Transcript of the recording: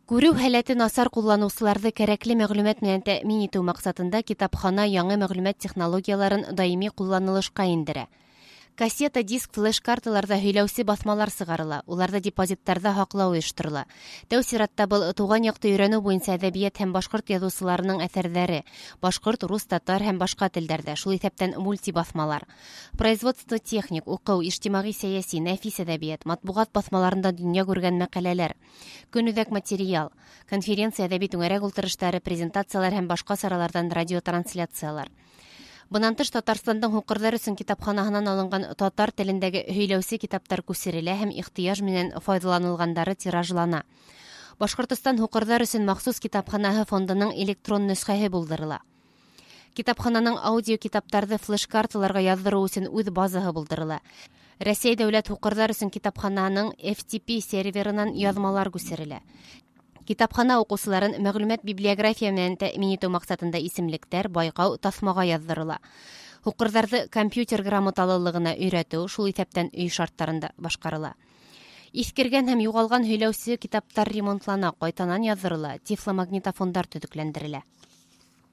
Күреү һәләте насар кулланучыларҙы кәрәкле мәғлүмәт менән тәьмин итеү маҡсатында китапхана яңы мәғлүмәт технологияларын даими ҡулланылышҡа индерә. Кассета, диск, флеш-карталарҙа һөйләүсе баҫмалар сығарыла, уларҙы депозиттарҙа һаҡлау ойошторола. Тәү сиратта был туған яҡты өйрәнеү буйынса әҙәбиәт һәм башҡорт яҙыусыларының әҫәрҙәре, башҡорт, рус, татар һәм башҡа телдәрҙә, шул иҫәптән мультибаҫмалар. Производство техник, уҡыу, ижтимағи-сәйәси, нәфис әҙәбиәт, матбуғат баҫмаларында донъя күргән мәҡәләләр, көнүҙәк материал, конференция, әҙәби түңәрәк ултырыштары, презентациялар һәм башҡа сараларҙан радиотрансляциялар. Бынан тыш Татарстандың һуҡырҙар өсөн китапханаһынан алынған татар телендәге һөйләүсе китаптар күсерелә һәм ихтыяж менән файҙаланылғандары тиражлана. Башҡортостан һуҡырҙар өсөн махсус китапханаһы фондының электрон нөсхәһе булдырыла. Китапхананың аудио китаптарҙы флеш-карталарға яҙҙырыу өсөн үҙ базаһы булдырыла. Рәсәй дәүләт һуҡырҙар өсөн китапхананың FTP серверынан яҙмалар күсерелә. Китапхана уҡыусыларын мәғлүмәт библиография менән тәьмин итеү маҡсатында исемлектәр, байҡау, таҫмаға яҙҙырыла. Һуҡырҙарҙы компьютер грамоталылығына өйрәтеү шул иҫәптән өй шарттарында башҡарыла. Иҫкергән һәм юғалған һөйләүсе китаптар ремонтлана, ҡайтанан яҙҙырыла, тифломагнитофондар төҙөкләндерелә.